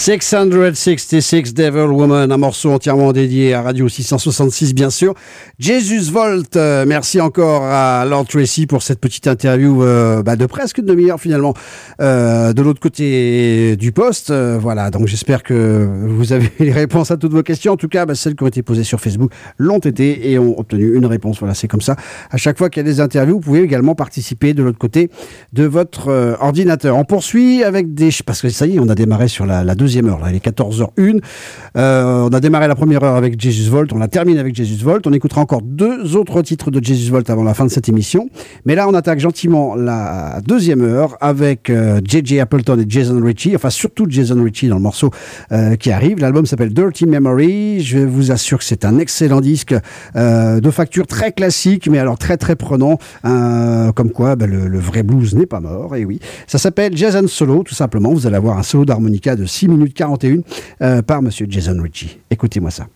666 Devil Woman, un morceau entièrement dédié à Radio 666 bien sûr. Jesus Volt, merci encore à Lord Tracy pour cette petite interview de presque une demi-heure finalement de l'autre côté du poste. Voilà, donc j'espère que vous avez les réponses à toutes vos questions. En tout cas, celles qui ont été posées sur Facebook l'ont été et ont obtenu une réponse. Voilà, c'est comme ça. À chaque fois qu'il y a des interviews, vous pouvez également participer de l'autre côté de votre ordinateur. On poursuit avec parce que ça y est, on a démarré sur la deuxième heure, là, il est 14h01. On a démarré la première heure avec Jesus Volt, on la termine avec Jesus Volt. On écoutera encore 2 autres titres de Jesus Volt avant la fin de cette émission. Mais là, on attaque gentiment la deuxième heure avec J.J. Appleton et Jason Ritchie, enfin surtout Jason Ritchie dans le morceau qui arrive. L'album s'appelle Dirty Memory. Je vous assure que c'est un excellent disque de facture très classique, mais alors très très prenant. Comme quoi, le vrai blues n'est pas mort. Et oui, ça s'appelle Jason Solo, tout simplement. Vous allez avoir un solo d'harmonica de 6 minutes 41 par monsieur Jason Ritchie. Écoutez-moi ça.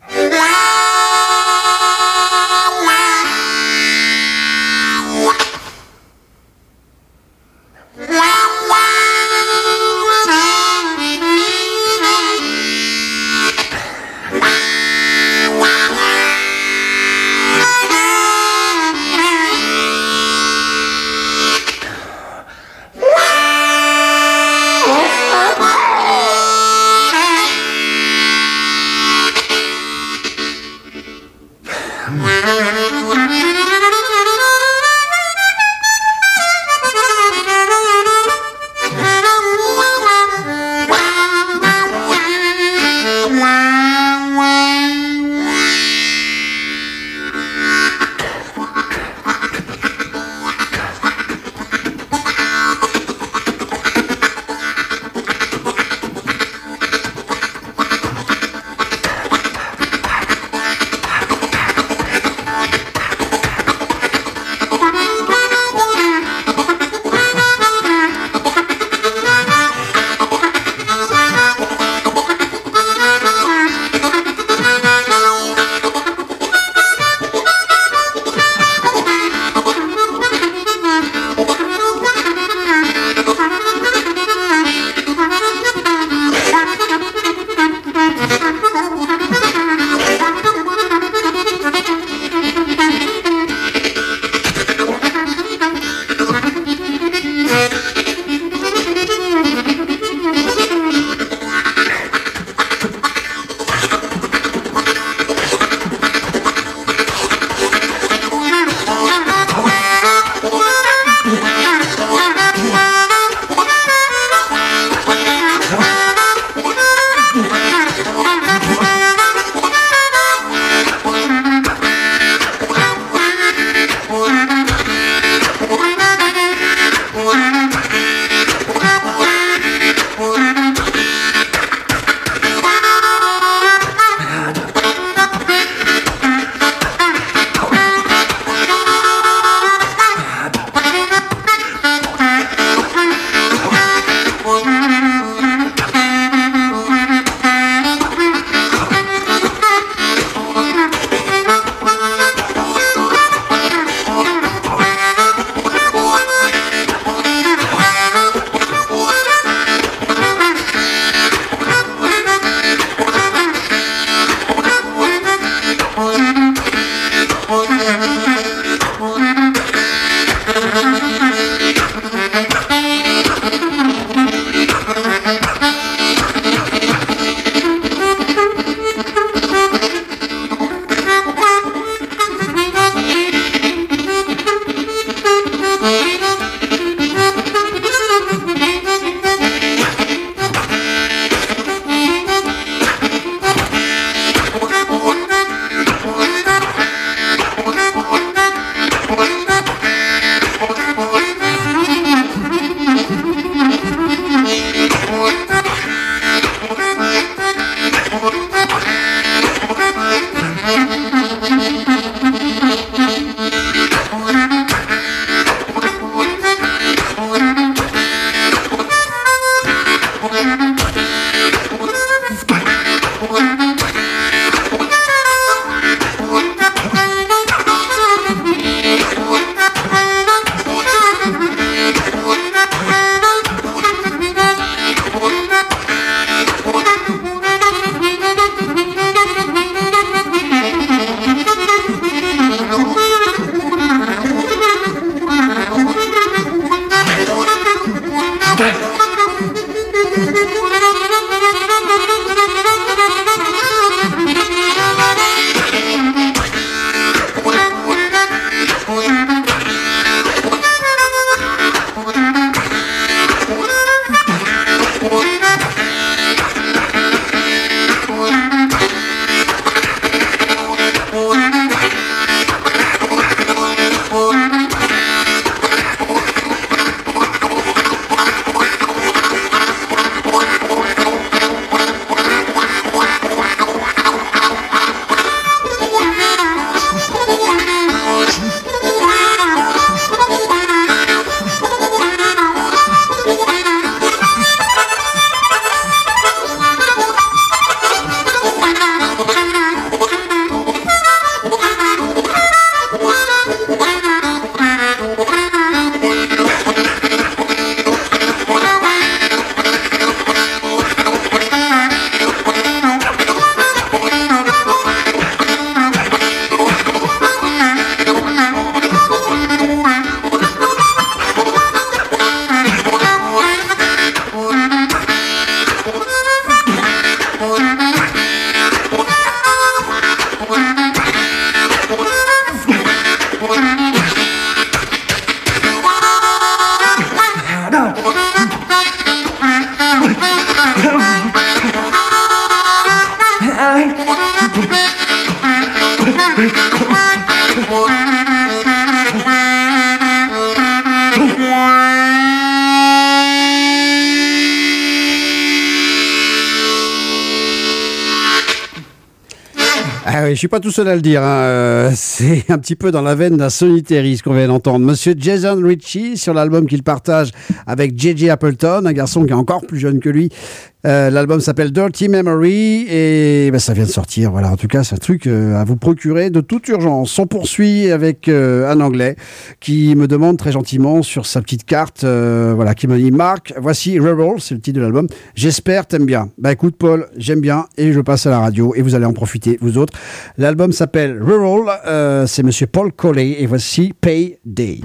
Ah oui, je suis pas tout seul à le dire. Hein. C'est un petit peu dans la veine d'un Sonny Terry, ce qu'on vient d'entendre. Monsieur Jason Ritchie, sur l'album qu'il partage avec J.J. Appleton, un garçon qui est encore plus jeune que lui. L'album s'appelle Dirty Memory et ben, ça vient de sortir. Voilà, en tout cas, c'est un truc à vous procurer de toute urgence. On poursuit avec un Anglais qui me demande très gentiment sur sa petite carte, voilà, qui me dit Marc, voici Reroll, c'est le titre de l'album. J'espère t'aimes bien. Bah écoute Paul, j'aime bien et je passe à la radio et vous allez en profiter vous autres. L'album s'appelle Reroll, c'est Monsieur Paul Collet et voici Payday.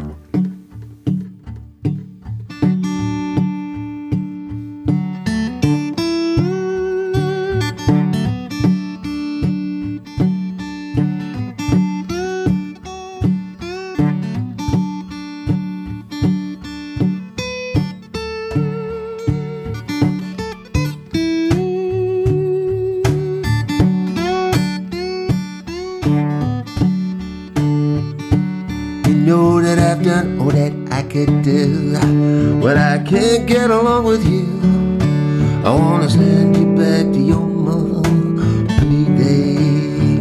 Know that I've done all that I could do. When I can't get along with you, I wanna send you back to your mother, Payday.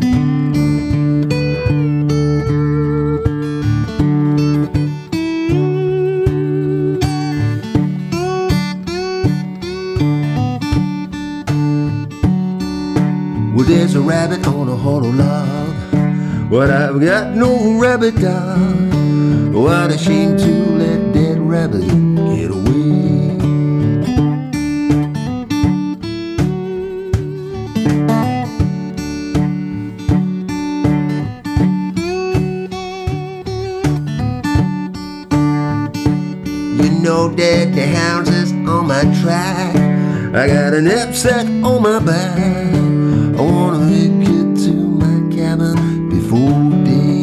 Well, there's a rabbit on a hollow log, but I've got no rabbit dog. What a shame to let that rabbit get away. You know that the hounds is on my track. I got a knapsack on my back. I wanna make it to my cabin before day.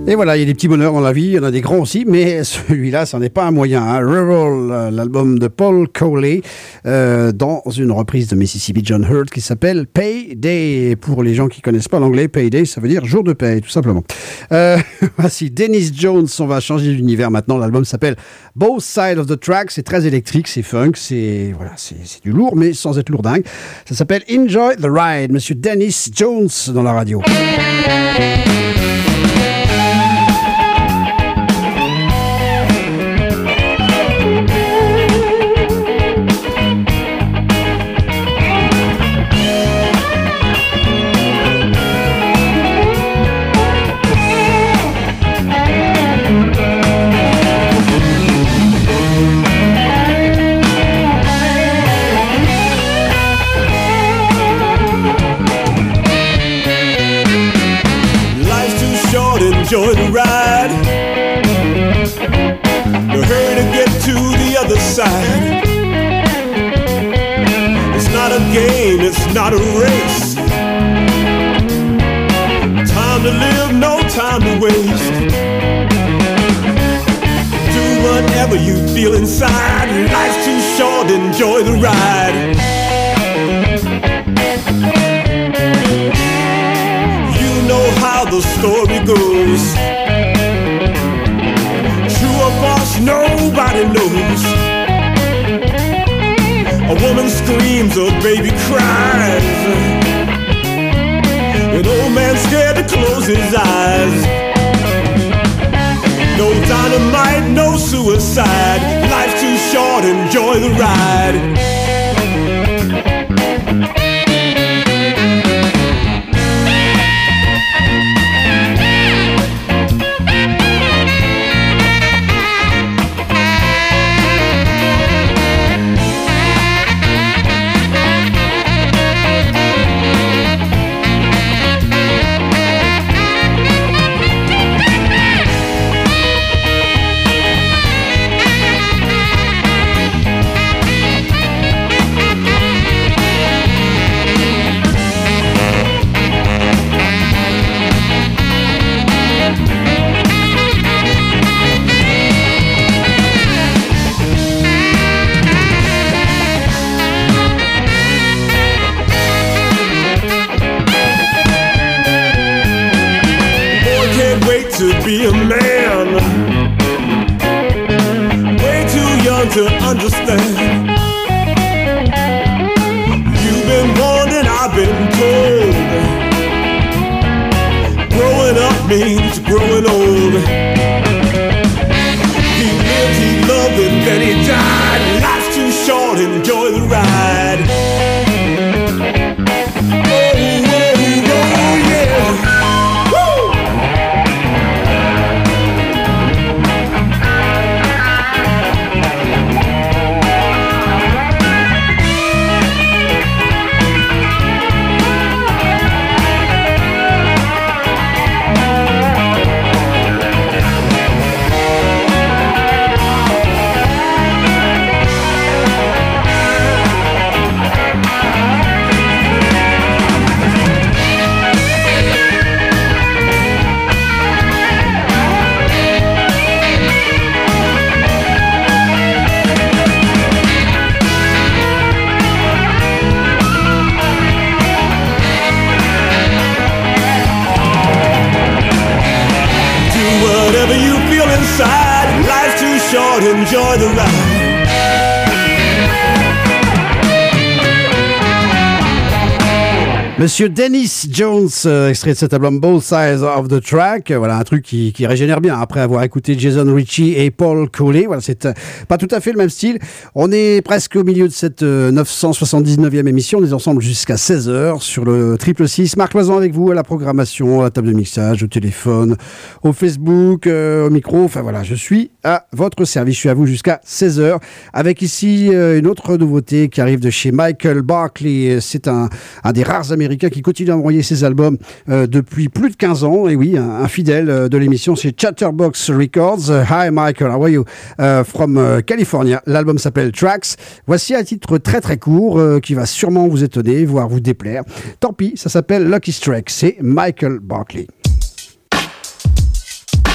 Et voilà, il y a des petits bonheurs dans la vie, il y en a des grands aussi, mais celui-là, ça n'est pas un moyen. Hein. Rural, l'album de Paul Coley, dans une reprise de Mississippi John Hurt qui s'appelle Payday. Pour les gens qui connaissent pas l'anglais, Payday, ça veut dire jour de paye, tout simplement. Voici Dennis Jones, on va changer d'univers maintenant. L'album s'appelle Both Sides of the Track, c'est très électrique, c'est funk, c'est du lourd, mais sans être lourdingue. Ça s'appelle Enjoy the Ride, Monsieur Dennis Jones dans la radio. Enjoy the ride. The hurry to get to the other side. It's not a game, it's not a race. Time to live, no time to waste. Do whatever you feel inside. Life's too short, enjoy the ride. How the story goes. True or false, nobody knows. A woman screams, a baby cries. An old man scared to close his eyes. No dynamite, no suicide. Life's too short, enjoy the ride. To be a man, way too young to understand. You've been warned and I've been told. Growing up means growing old. He lived, he loved, and then he died. Life's too short, enjoy the ride. Life's too short, enjoy the ride. Monsieur Dennis Jones, extrait de cet album Both Sides of the Track. Voilà un truc qui régénère bien après avoir écouté Jason Ritchie et Paul Coley. Voilà, c'est pas tout à fait le même style. On est presque au milieu de cette 979e émission. On est ensemble jusqu'à 16h sur le 666. Marc Loison avec vous à la programmation, à la table de mixage, au téléphone, au Facebook, au micro. Enfin voilà, je suis à votre service. Je suis à vous jusqu'à 16h avec ici une autre nouveauté qui arrive de chez Michael Barkley. C'est un des rares Américains qui continue à envoyer ses albums depuis plus de 15 ans. Et oui, un fidèle de l'émission, c'est Chatterbox Records. Hi Michael, how are you? From California. L'album s'appelle Tracks. Voici un titre très très court qui va sûrement vous étonner, voire vous déplaire. Tant pis, ça s'appelle Lucky Strike. C'est Michael Barkley.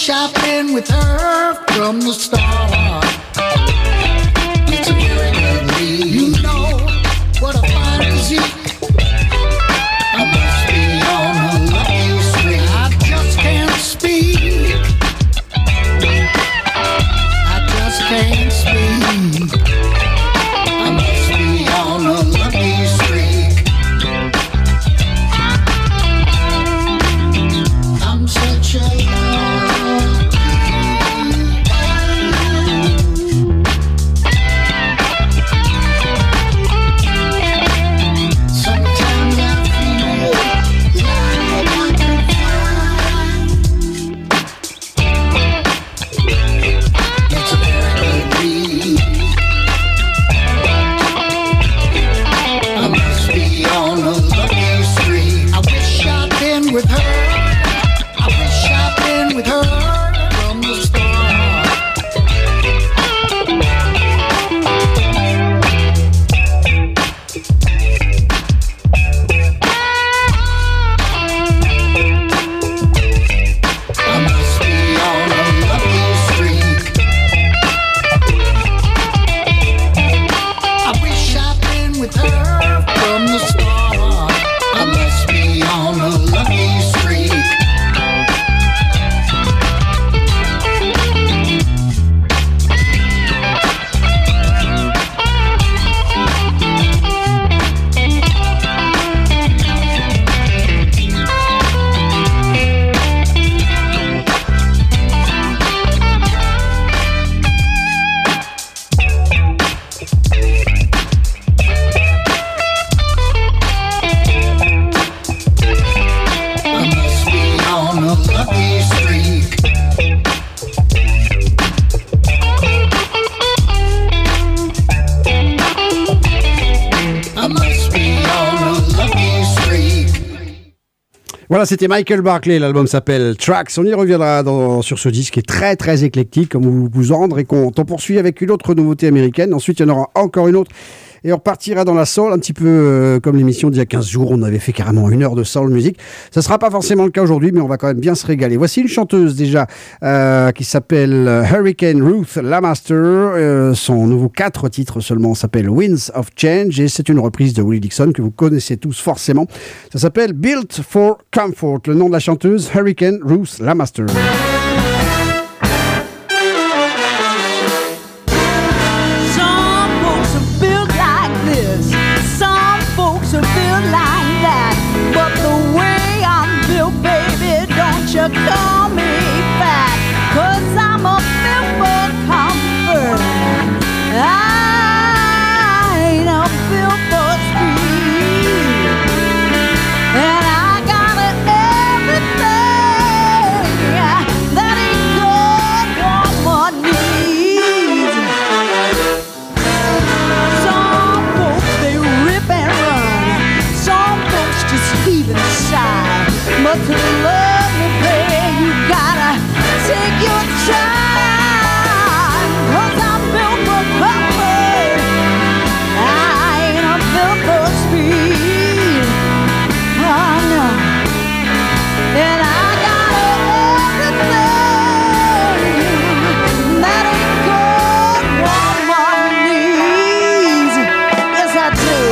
I've been with her from the start. It's a very good lead. You know what a fine physique. I must be on a lucky streak. I just can't speak. I just can't speak. I must be on a lucky streak. I'm such a sometimes I feel like I could fly. It's a very good read. I must be on a lucky streak. I wish I'd been with her. I wish I'd been with her from the start. I must be on a lucky streak. I wish I'd been with her from the start. I must be on a lucky streak. I must be on a lucky streak. I must be on a lucky streak. Voilà, c'était Michael Barclay, l'album s'appelle Tracks. On y reviendra sur ce disque qui est très très éclectique, comme vous vous en rendrez compte. On poursuit avec une autre nouveauté américaine, ensuite il y en aura encore une autre. Et on repartira dans la soul, un petit peu comme l'émission d'il y a 15 jours, on avait fait carrément 1 heure de soul music. Ça sera pas forcément le cas aujourd'hui, mais on va quand même bien se régaler. Voici une chanteuse déjà qui s'appelle Hurricane Ruth Lamaster. Son nouveau 4 titres seulement s'appelle Winds of Change et c'est une reprise de Willie Dixon que vous connaissez tous forcément. Ça s'appelle Built for Comfort. Le nom de la chanteuse, Hurricane Ruth Lamaster. Some folks are built like this, some folks are built like that. But the way I'm built, baby, don't you call me back. 'Cause I'm a built for comfort. I ain't a built for speed. And I got everything that ain't good woman needs. Some folks, they rip and run. Some folks just leave it aside. But to love me, baby, you gotta take your time. 'Cause I'm built for comfort. I ain't built for speed. Oh no. And I got everything that a good woman needs. Yes, I do.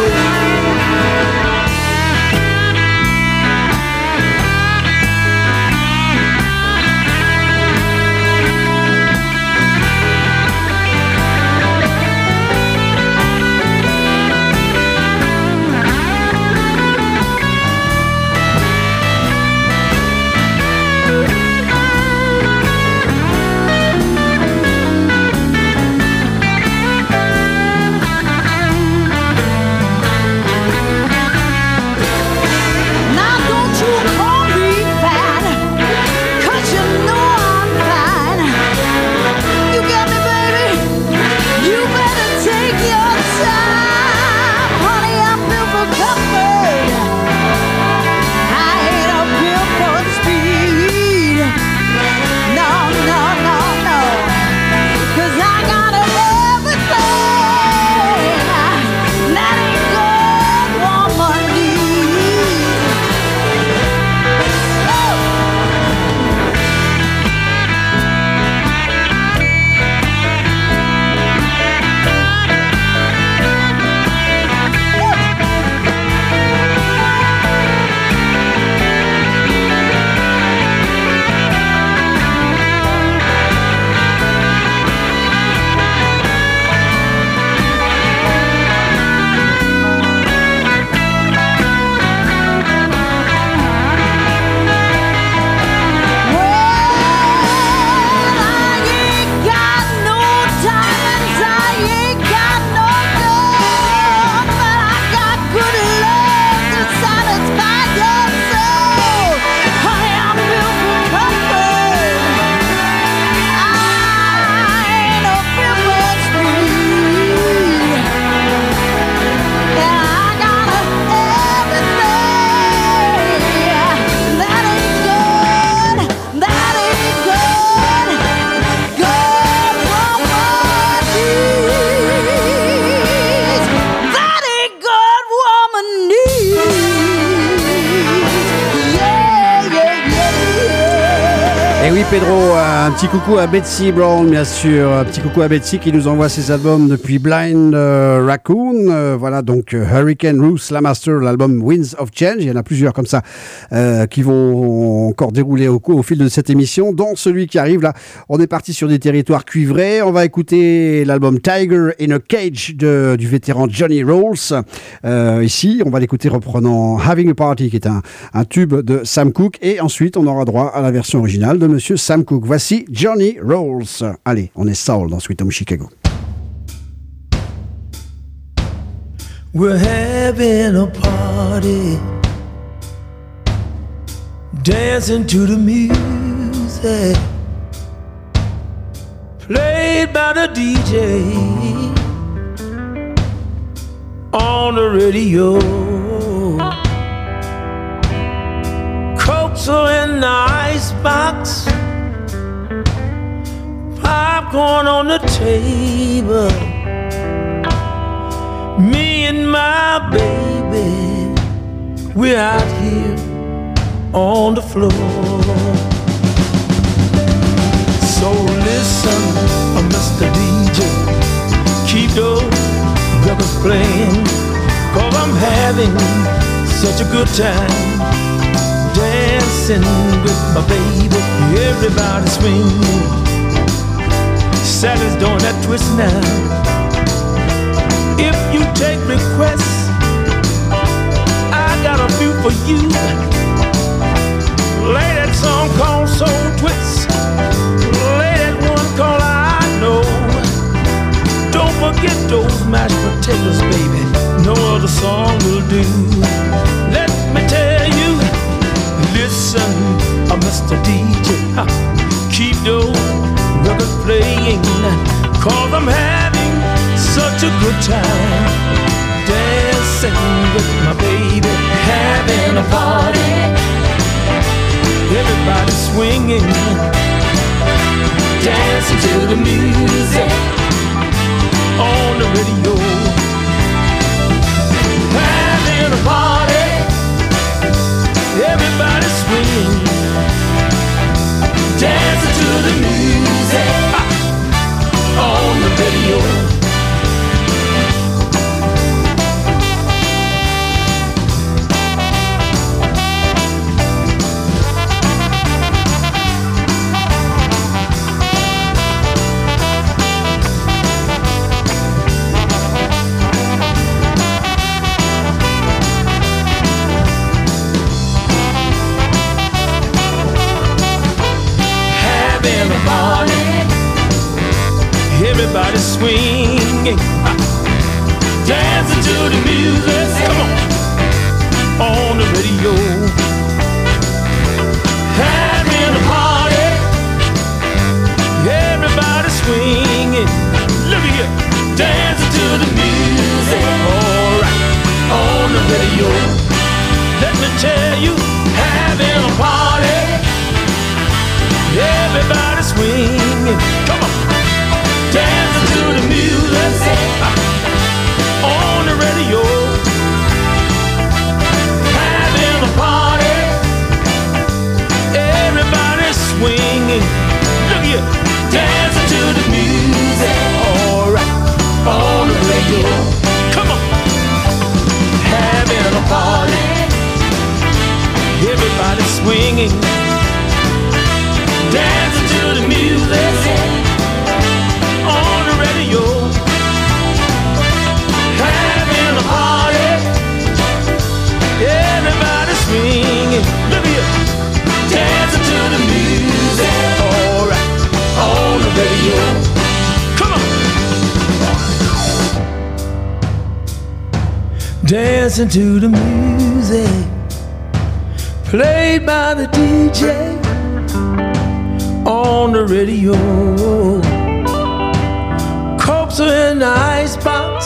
Et oui Pedro, un petit coucou à Betsy Brown bien sûr, un petit coucou à Betsy qui nous envoie ses albums depuis Blind Raccoon, voilà donc Hurricane, Ruth Lamaster, l'album Winds of Change, il y en a plusieurs comme ça qui vont encore dérouler au fil de cette émission, dont celui qui arrive là, on est parti sur des territoires cuivrés, on va écouter l'album Tiger in a Cage du vétéran Johnny Rolls, ici on va l'écouter reprenant Having a Party qui est un tube de Sam Cooke et ensuite on aura droit à la version originale de Monsieur Sam Cooke. Voici Johnny Rolls. Allez, on est soul dans Sweet Home Chicago. We're having a party, dancing to the music played by the DJ on the radio. Cokes are in the icebox, popcorn on the table. Me and my baby, we're out here on the floor. So listen, Mr. DJ, keep those records playing, 'cause I'm having such a good time dancing with my baby. Everybody swinging, Sally's doing that twist now. If you take requests, I got a few for you. Lay that song called Soul Twist, lay that one called I Know. Don't forget those mashed potatoes, baby, no other song will do. Let me tell you, listen, Mr. DJ, keep those records playing, 'cause I'm having such a good time dancing with my baby, having a party. Everybody swinging, dancing to the music on the radio. Having a party, everybody swinging, dancing to the music on the radio. Everybody swinging, dancing to the music, come on the radio. Having a party, everybody swinging, look at here, dancing to the music, alright, on the radio. Let me tell you, having a party, everybody swinging, come on. Dancing to the music on the radio. Having a party, everybody swinging. Look here, dancing to the music. Alright, on the radio. Come on. Having a party, everybody swinging. Dancing to the music. Having a party, everybody swinging. Look here, dancing to the music. Alright, on the radio. Come on. Dancing to the music played by the DJ on the radio. Cokes are in the icebox,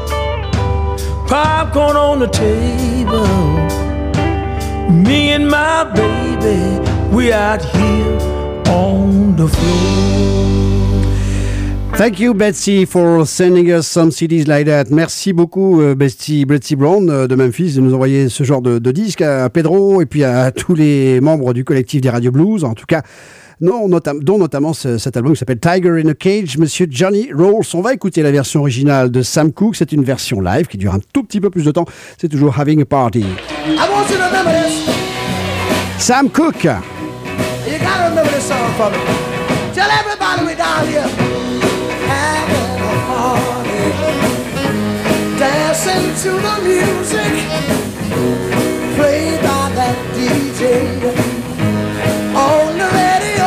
popcorn on the table. Me and my baby, we out here on the floor. Thank you Betsy for sending us some CDs like that. Merci beaucoup Betsy Brown de Memphis de nous envoyer ce genre de disque, à Pedro et puis à tous les membres du collectif des Radio Blues. En tout cas, dont notamment cet album qui s'appelle Tiger in a Cage, Monsieur Johnny Rolls. On va écouter la version originale de Sam Cooke. C'est une version live qui dure un tout petit peu plus de temps. C'est toujours Having a Party. I want you to remember this. Sam Cooke. You gotta remember this song for me. Tell everybody we down here having a party, dancing to the music played by that DJ on the radio.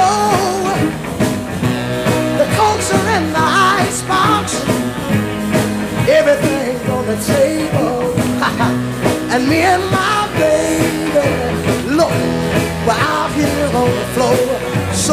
The Cokes are in the icebox, everything's on the table, and me and my baby, look, we're out here on the floor. So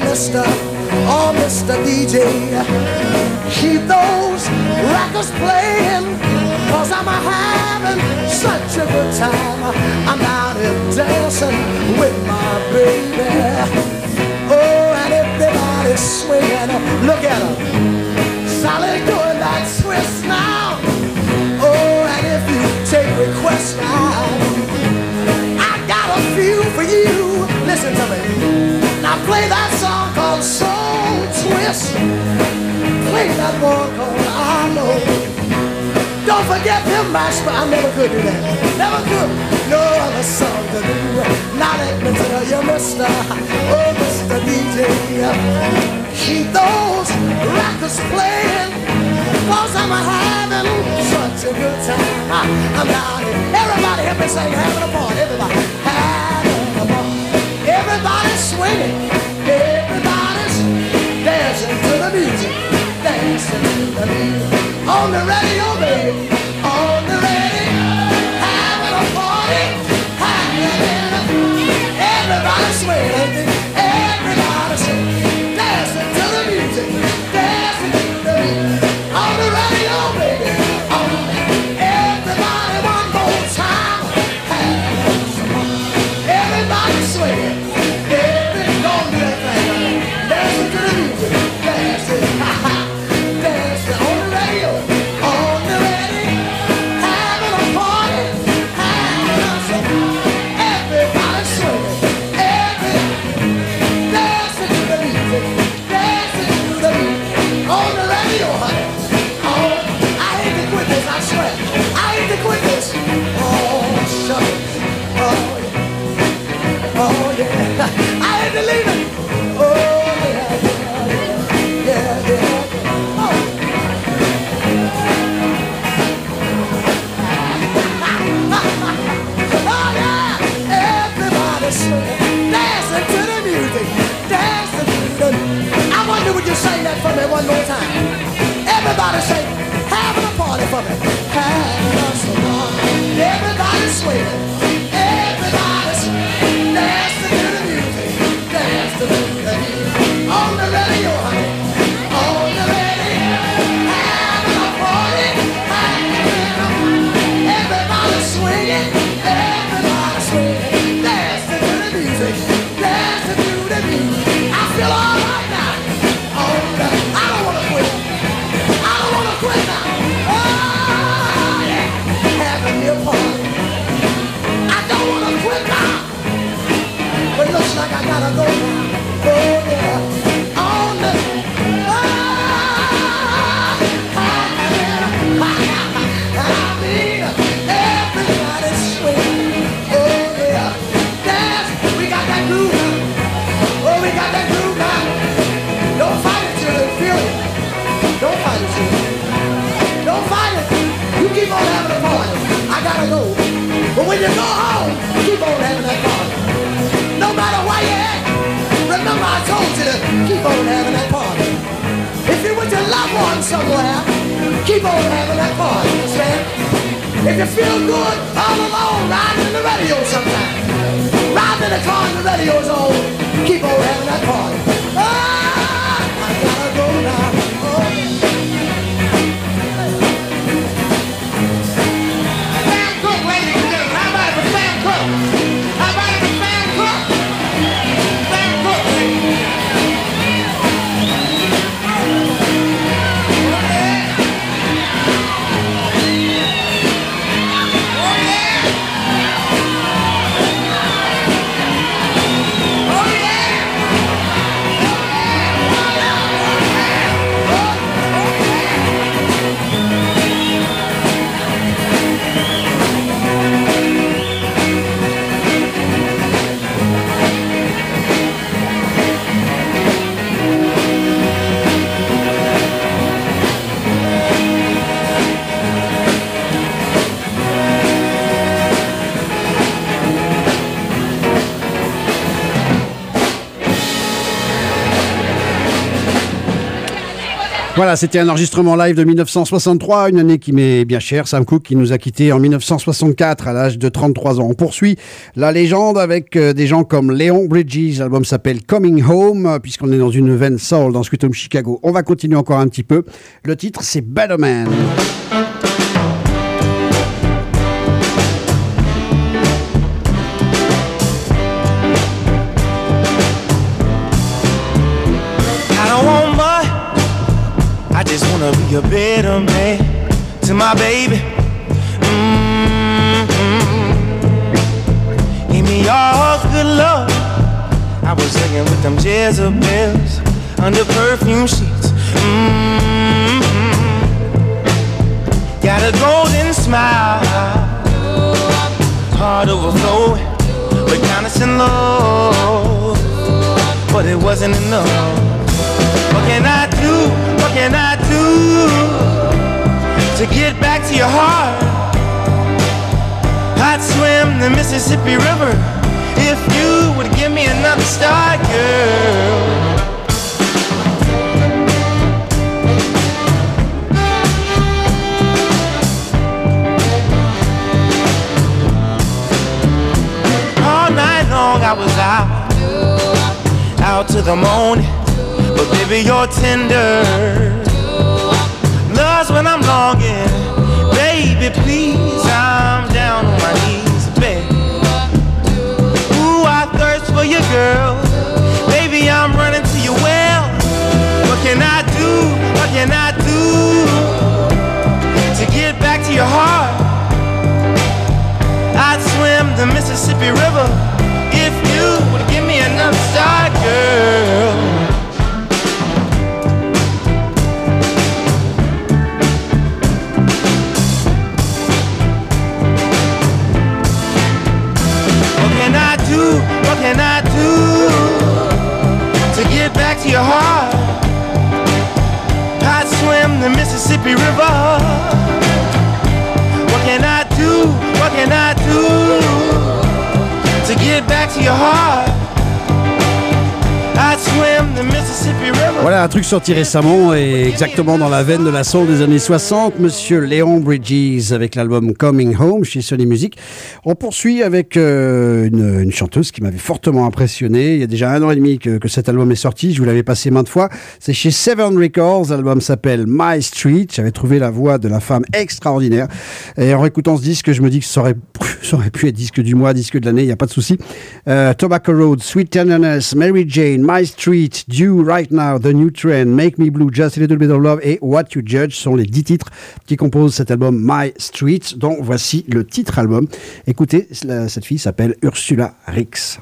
Mr. DJ, keep those records playing, 'cause I'm having such a good time. I'm out here dancing with my baby. Oh, and everybody's swinging. Look at her, solid doing that twist now. Oh, and if you take requests now, I got a few for you. Listen to me. Now play that song called Soul Twist. Play that one called I Know. Don't forget them match, but I never could do that. Never could. No other song to do. Now let me tell you, Mr. Oh, Mr. DJ, keep those records playing, 'cause I'm having such a good time. I'm down here. Everybody help me sing, having a party. Everybody having a party. Everybody's swinging. Everybody's dancing to the music. Dancing to the music. On the radio, baby. On the radio. Having a party. Having a party. Everybody's swinging. Everybody's dancing to the music. Dancing to the music. On the radio, baby. On everybody one more time. Having some fun. Everybody's swinging. Don't do that thing. Dancing to the music. Dancing. Dancing on the radio. On the radio. Having a party. Having some fun. Everybody's swinging. Dancing to the music. Dancing to the music. On the radio, honey. Oh, I hate to quit this, I swear. I hate to quit this. Oh, shucks. Oh, yeah. Oh, yeah. I hate to leave it. Oh, yeah, yeah, yeah, yeah. Oh. Oh, yeah. Everybody's swinging, dancing to the music, dancing to the music. I wonder would you sing that for me one more time? Everybody sing, having a party for me. Having a party. Everybody's swinging, everybody's dancing to the music, dancing to the music. On the radio, honey, on the radio. Having a party, having a party. Everybody's swinging, everybody's swinging, dancing to the music, dancing to the music. I feel all right now. Oh, I don't wanna quit. I don't wanna quit now. Oh, yeah. Having me a party. I don't wanna quit now. But it looks like I gotta go now. Oh, yeah. On the... I mean, everybody's swinging. Oh, yeah. Dance. We got that groove now. Oh, we got that groove now. Don't fight it till you feel it. Don't fight it till you. Don't fight it. You keep on having a party. I gotta go. But when you go home, keep on having that party. No matter where you at, remember I told you to keep on having that party. If you're with your loved one somewhere, keep on having that party. Understand? If you feel good all alone, riding in the radio sometime, riding in the car and the radio's on, keep on having that party. Ah, I gotta go now. Oh. Sam Cooke, ladies and gentlemen. How about it for Sam Cooke? How about it for Sam Cooke? Sam Cooke, ladies. Oh, yeah. Voilà, c'était un enregistrement live de 1963, une année qui m'est bien chère. Sam Cooke qui nous a quittés en 1964 à l'âge de 33 ans. On poursuit la légende avec des gens comme Leon Bridges. L'album s'appelle Coming Home, puisqu'on est dans une veine soul dans Sweet Home Chicago. On va continuer encore un petit peu. Le titre, c'est Better Man. I just wanna be a better man to my baby. Give me all good love. I was hanging with them Jezebels under perfume sheets. Got a golden smile, heart overflowing, but kindness and love, but it wasn't enough. What can I do? What can I do to get back to your heart? I'd swim the Mississippi River if you would give me another start, girl. All night long I was out to the morning. But baby, you're tender. Love's when I'm longing. Baby, please, I'm down on my knees, baby. Ooh, I thirst for you, girl. Baby, I'm running to your well. What can I do? What can I do to get back to your heart? I'd swim the Mississippi River if you would give me another start, girl. What can I do to get back to your heart? I'd swim the Mississippi River. What can I do? What can I do to get back to your heart? I'd swim the Mississippi River. Voilà un truc sorti récemment et exactement dans la veine de la soul des années 60, Monsieur Leon Bridges avec l'album Coming Home chez Sony Music. On poursuit avec une chanteuse qui m'avait fortement impressionné. Il y a déjà 1 an et demi que cet album est sorti. Je vous l'avais passé maintes fois. C'est chez Seven Records. L'album s'appelle My Street. J'avais trouvé la voix de la femme extraordinaire. Et en réécoutant ce disque, je me dis que ça aurait pu être disque du mois, disque de l'année. Il n'y a pas de souci. Tobacco Road, Sweet Tenderness, Mary Jane, My Street, Due Right Now, The New Trend, Make Me Blue, Just a Little Bit of Love et What You Judge sont les 10 titres qui composent cet album My Street, dont voici le titre album. Écoutez, cette fille s'appelle Ursula Rix.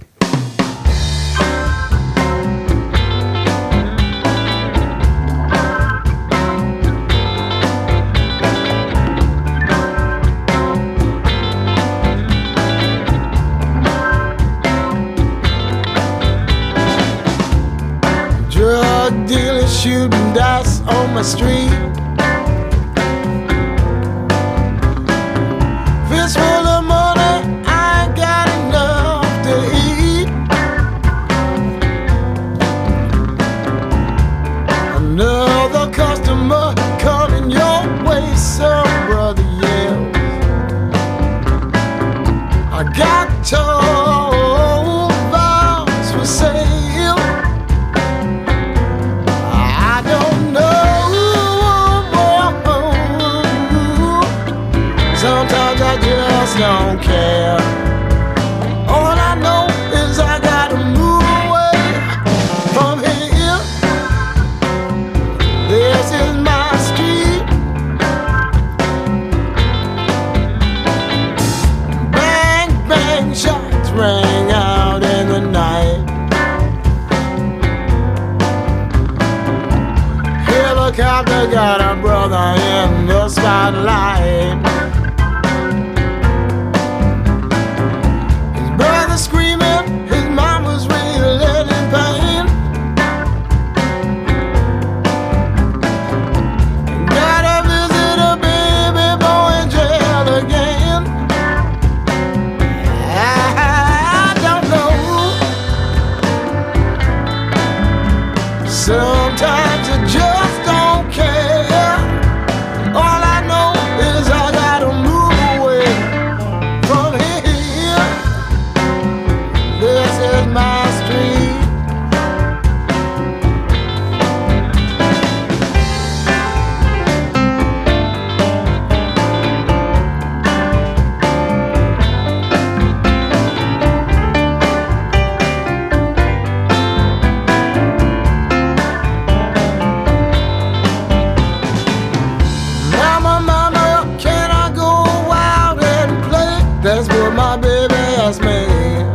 Drug dealers shooting dice on my street. Fist full of money, I ain't got enough to eat. Another customer coming your way, some brother yells. I got told vows for sale. Sometimes I just don't care. All I know is I gotta move away from here. This is my street. Bang, bang, shots rang out in the night. Helicopter got a brother in the spotlight. Screaming, his mom was really in pain. Gotta visit a baby boy in jail again. I don't know. Sometimes I just don't care. is my street. Mama, mama, can I go out and play? That's what my baby asked me.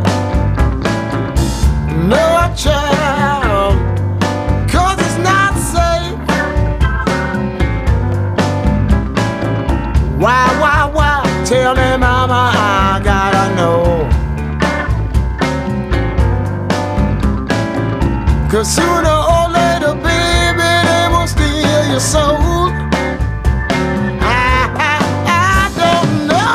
No, child, 'cause it's not safe. Why? Tell me, mama, I gotta know. 'Cause sooner or later, baby, they will steal your soul. I don't know.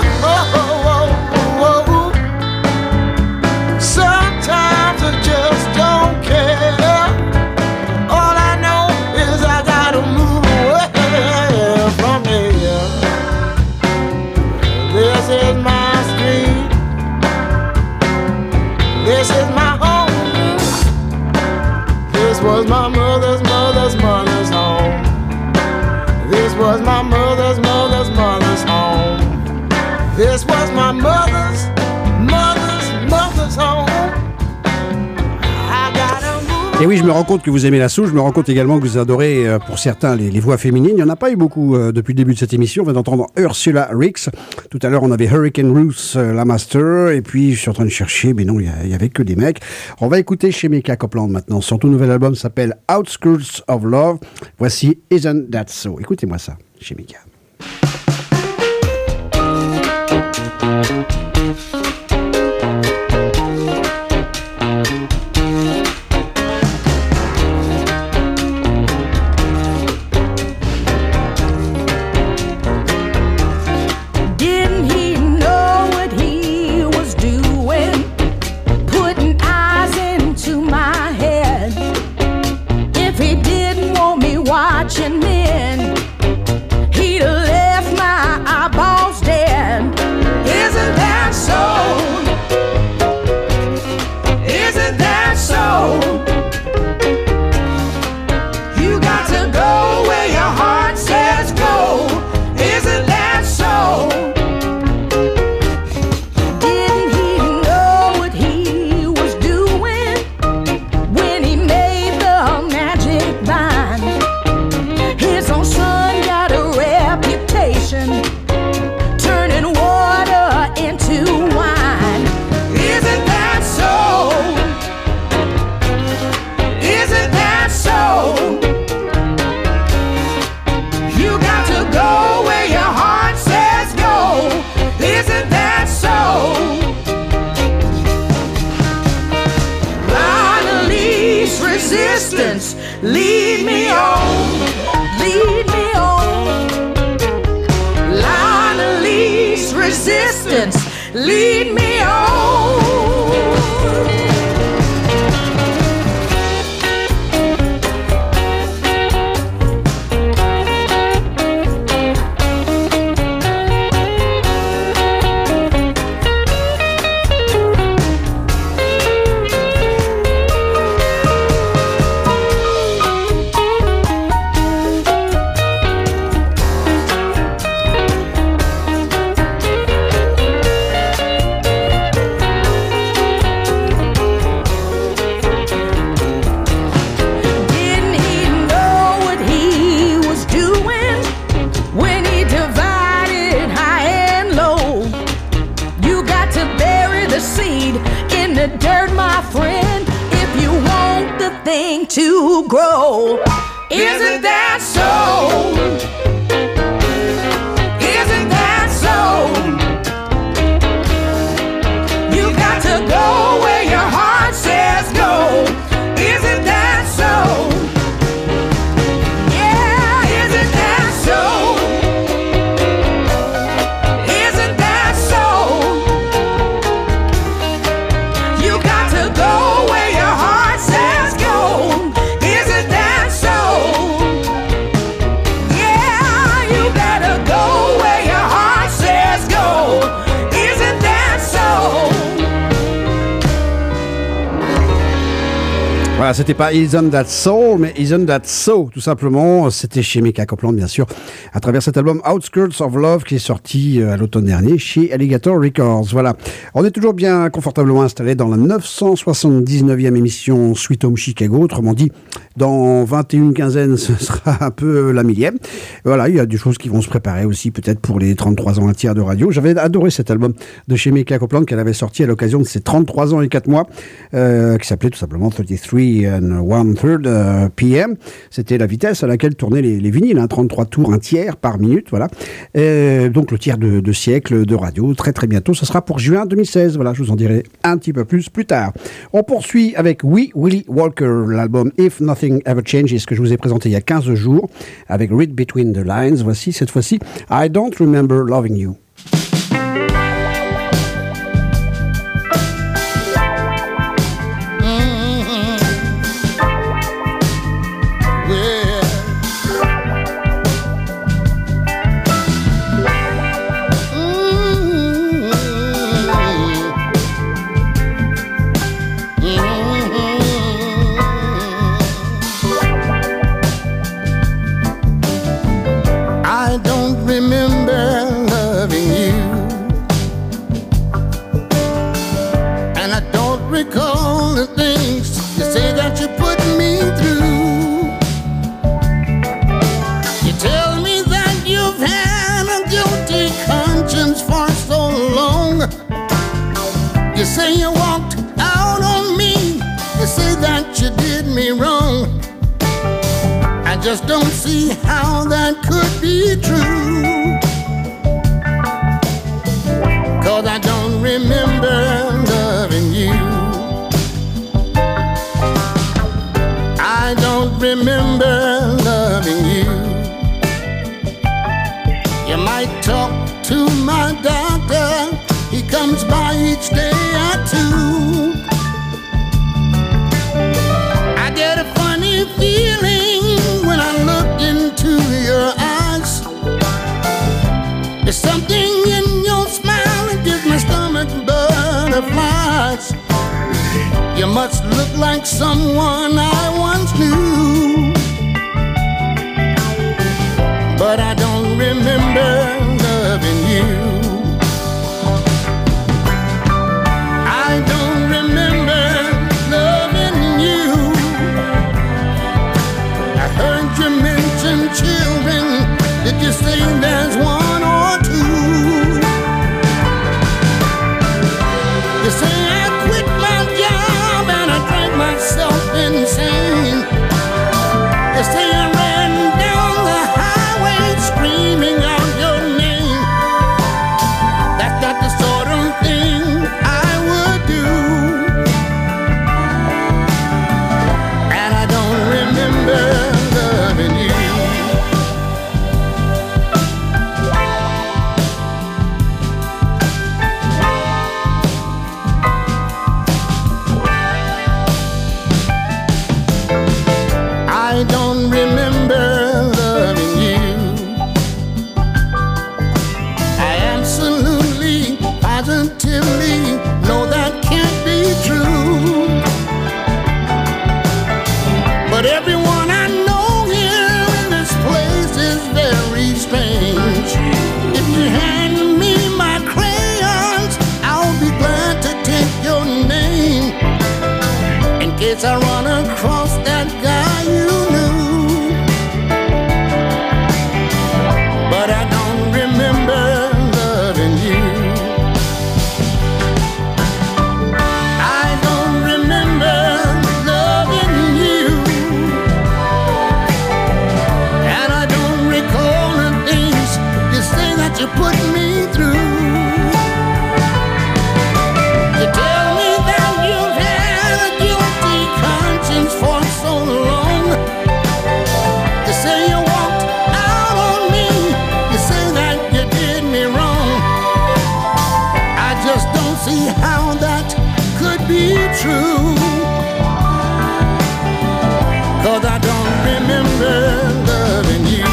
Sometimes I just don't care. All I know is I gotta move away from here. This is my street. This is my home. This was my mother's home. This was my mother's home. This was my mother's home. I gotta move. Et oui, je me rends compte que vous aimez la soul, je me rends compte également que vous adorez, pour certains, les voix féminines. Il n'y en a pas eu beaucoup depuis le début de cette émission. On vient d'entendre Ursula Rix. Tout à l'heure, on avait Hurricane Ruth, la master. Et puis, je suis en train de chercher, mais non, il y avait que des mecs. On va écouter Shemeka Copeland maintenant. Son tout nouvel album s'appelle Outskirts of Love. Voici Isn't That So. Écoutez-moi ça, Shemeka. Didn't he know what he was doing? Putting eyes into my head. If he didn't want me watching then, he'd have left my eyeballs dead. Isn't that so? Isn't that so? You got to go where your heart says go. Isn't that so? Didn't he know what he was doing when he made the magic vine? His own son got a reputation, turning water into wine. Isn't that so? Isn't that so? You got to go where your heart says go. Isn't that so? Line of least resistance, lead me on, lead me on. Line of least resistance, lead me on. Didn't he know what he was doing when he divided high and low? You got to bury the seed in the dirt, my friend, if you want the thing to grow. Isn't that so? Isn't that so? You got to go where your heart says go. Isn't that so? Yeah, isn't that so? Isn't that so? You got to go where your heart says go. Isn't that so? Yeah. Voilà, c'était pas Isn't That Soul, mais Isn't That So, tout simplement. C'était chez Mecca Copeland, bien sûr, à travers cet album Outskirts of Love qui est sorti à l'automne dernier chez Alligator Records. Voilà. On est toujours bien confortablement installé dans la 979e émission Sweet Home Chicago. Autrement dit, dans 21 quinzaines, ce sera un peu la millième. Voilà, il y a des choses qui vont se préparer aussi, peut-être pour les 33 ans un tiers de radio. J'avais adoré cet album de chez Mecca Copeland qu'elle avait sorti à l'occasion de ses 33 ans et 4 mois, qui s'appelait tout simplement 33 and 1/3 PM. C'était la vitesse à laquelle tournaient les vinyles, 33 tours, un tiers par minute, voilà. Donc le tiers de siècle de radio, très très bientôt. Ce sera pour juin 2016, voilà, je vous en dirai un petit peu plus tard. On poursuit avec Wee Willie Walker, l'album If Nothing Ever Changes, que je vous ai présenté il y a 15 jours, avec Read Between the Lines. Voici cette fois-ci I Don't Remember Loving You. You say you walked out on me. You say that you did me wrong. I just don't see how that could be true. 'Cause I don't remember loving you. I don't remember loving you. You might talk to my doctor. He comes by each day or two. I get a funny feeling when I look into your eyes. There's something in your smile that gives my stomach butterflies. You must look like someone I once knew, but I don't remember loving you. I don't remember loving you. I heard you mention children. Did you say there's one or two? You say I quit my job and I drank myself insane. You say I ran down the highway screaming out your name. That's not the sort of thing I would do. And I don't remember loving you. I don't remember loving you. I absolutely, positively know that can't be true. But everyone I know here in this place is very strange. If you hand me my crayons, I'll be glad to take your name, in case I run across that guy you knew. But I don't remember loving you. I don't remember loving you. And I don't recall the things you say that you put me through. You tell me that you've had a guilty conscience for so long. You say you walked out on me. You say that you did me wrong. I just don't see how that could be true. 'Cause I don't remember loving you.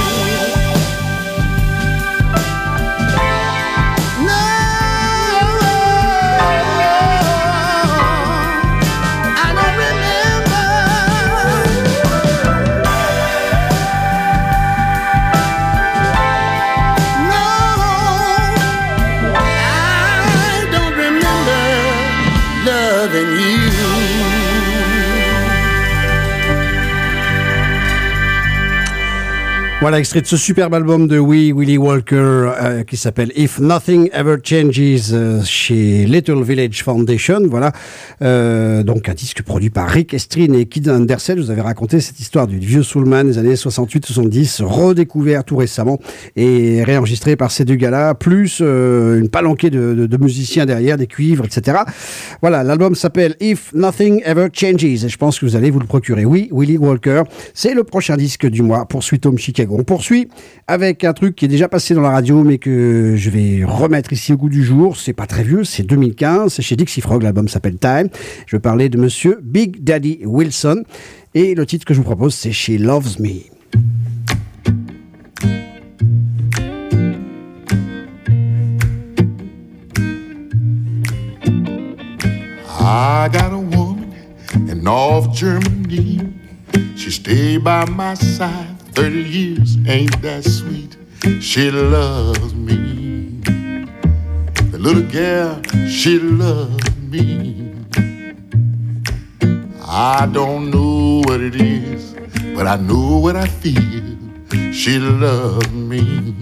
No, I don't remember loving you. Voilà, extrait de ce superbe album de Willie Walker qui s'appelle If Nothing Ever Changes chez Little Village Foundation. Voilà, donc un disque produit par Rick Estrin et Kid Andersen. Je vous avais raconté cette histoire du vieux soulman des années 68-70, redécouvert tout récemment et réenregistré par ces deux gars-là, plus une palanquée de musiciens derrière, des cuivres, etc. Voilà, l'album s'appelle If Nothing Ever Changes et je pense que vous allez vous le procurer. Oui, Willie Walker, c'est le prochain disque du mois pour Sweet Home Chicago. On poursuit avec un truc qui est déjà passé dans la radio mais que je vais remettre ici au goût du jour. C'est pas très vieux, c'est 2015, c'est chez Dixie Frog, l'album s'appelle Time. Je vais parler de monsieur Big Daddy Wilson et le titre que je vous propose c'est She Loves Me. I got a woman in North Germany. She stayed by my side 30 years, ain't that sweet? She loves me. The little girl, she loves me. I don't know what it is, but I know what I feel. She loves me.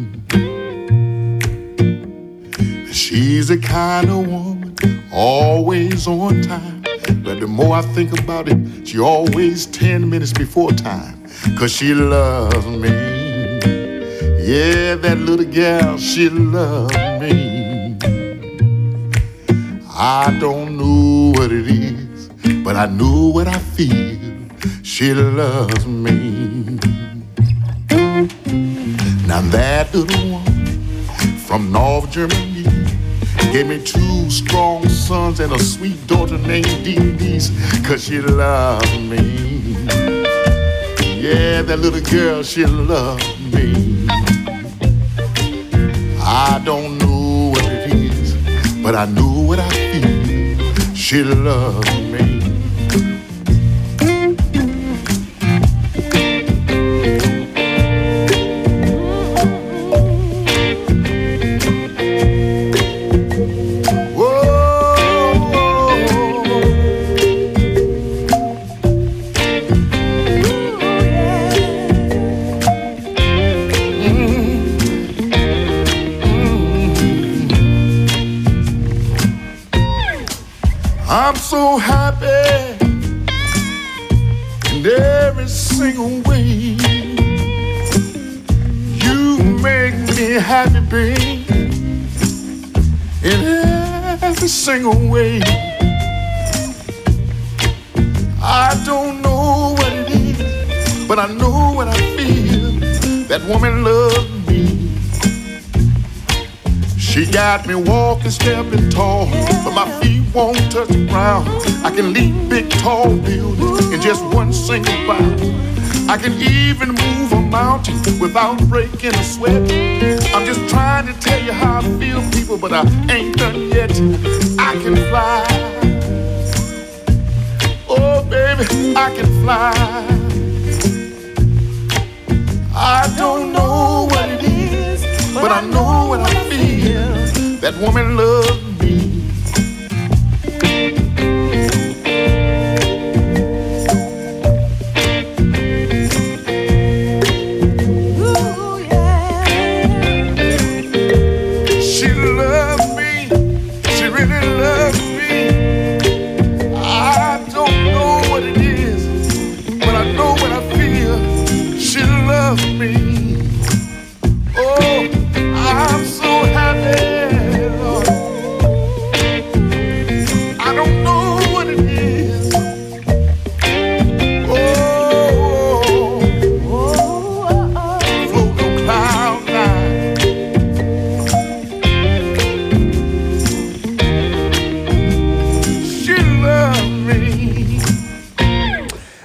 She's the kind of woman, always on time. But the more I think about it, she always 10 minutes before time. 'Cause she loves me. Yeah, that little gal, she loves me. I don't know what it is, but I know what I feel. She loves me. Now that little woman from North Germany gave me 2 strong sons and a sweet daughter named Denise, 'cause she loves me. Yeah, that little girl, she loves me. I don't know what it is, but I know what I feel. She loves me. I'm so happy in every single way. You make me happy, babe, in every single way. I don't know what it is, but I know what I feel. That woman loves me. She got me walking, stepping tall, but my feet won't touch the ground. I can leap big, tall buildings in just one single bound. I can even move a mountain without breaking a sweat. I'm just trying to tell you how I feel, people, but I ain't done yet. I can fly. Oh, baby, I can fly. I don't know what it is, but I know what I feel. That woman loves me. Ooh, yeah. She loves me. She really loves me. I don't know what it is, but I know what I feel. She loves me. Oh, I'm so happy, Lord.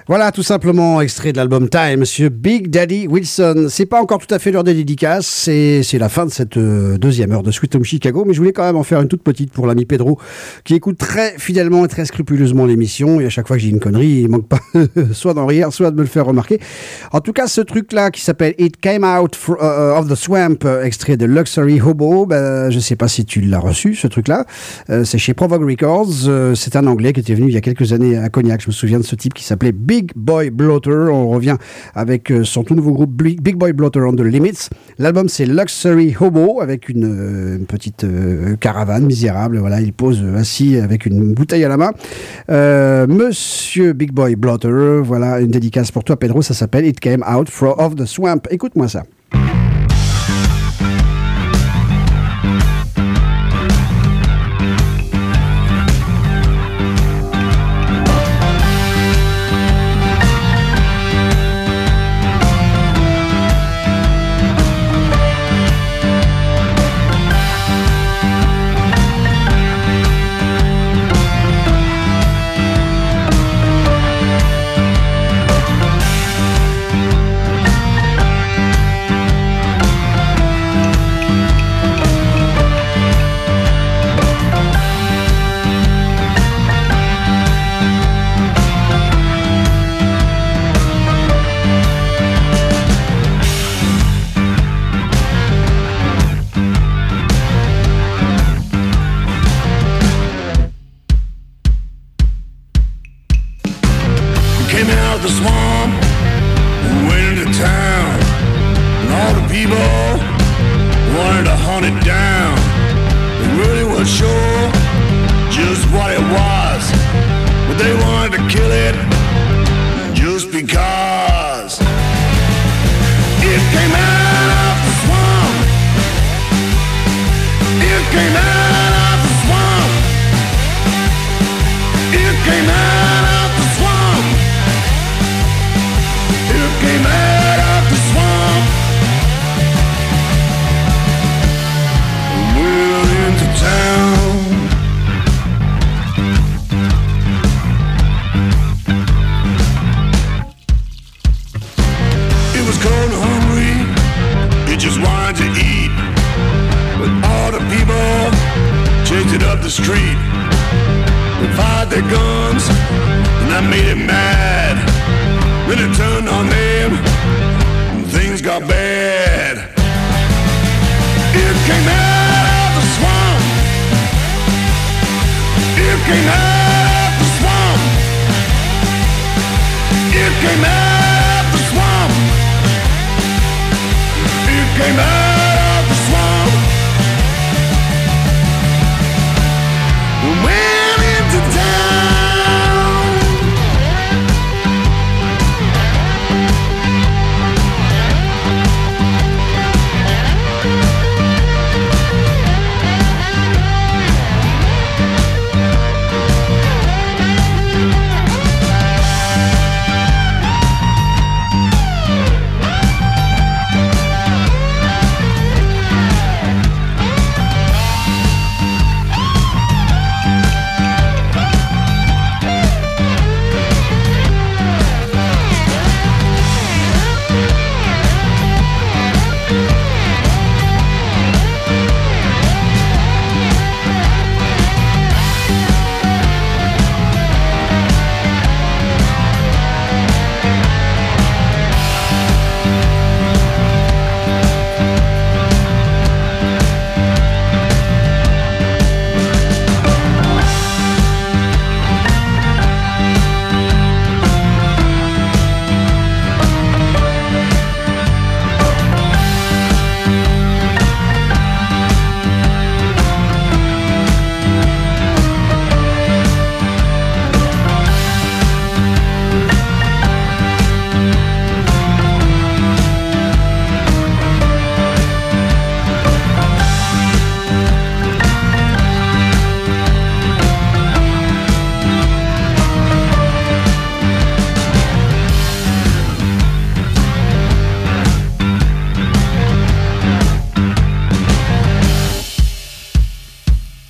Voilà, tout simplement, extrait de l'album Time, Monsieur Big Daddy Wilson. C'est pas encore tout à fait l'heure des dédicaces, c'est la fin de cette deuxième heure de Sweet Home Chicago, mais je voulais quand même en faire une toute petite pour l'ami Pedro, qui écoute très fidèlement et très scrupuleusement l'émission, et à chaque fois que j'ai une connerie, il manque pas soit d'en rire, soit de me le faire remarquer. En tout cas, ce truc-là qui s'appelle It Came Out of the Swamp, extrait de Luxury Hobo, je sais pas si tu l'as reçu, ce truc-là, c'est chez Provogue Records, c'est un Anglais qui était venu il y a quelques années à Cognac, je me souviens de ce type qui s'appelait Big Boy Bloater. On revient avec son tout nouveau groupe Big Boy Bloater on the Limits. L'album c'est Luxury Hobo avec une petite caravane misérable. Voilà, il pose assis avec une bouteille à la main. Monsieur Big Boy Bloater, voilà une dédicace pour toi Pedro, ça s'appelle It Came Out of the Swamp. Écoute-moi ça.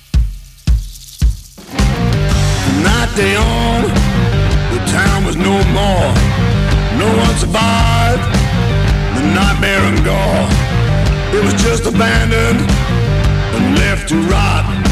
day on, the town was no more. No one survived the nightmare and gore. It was just abandoned and left to rot.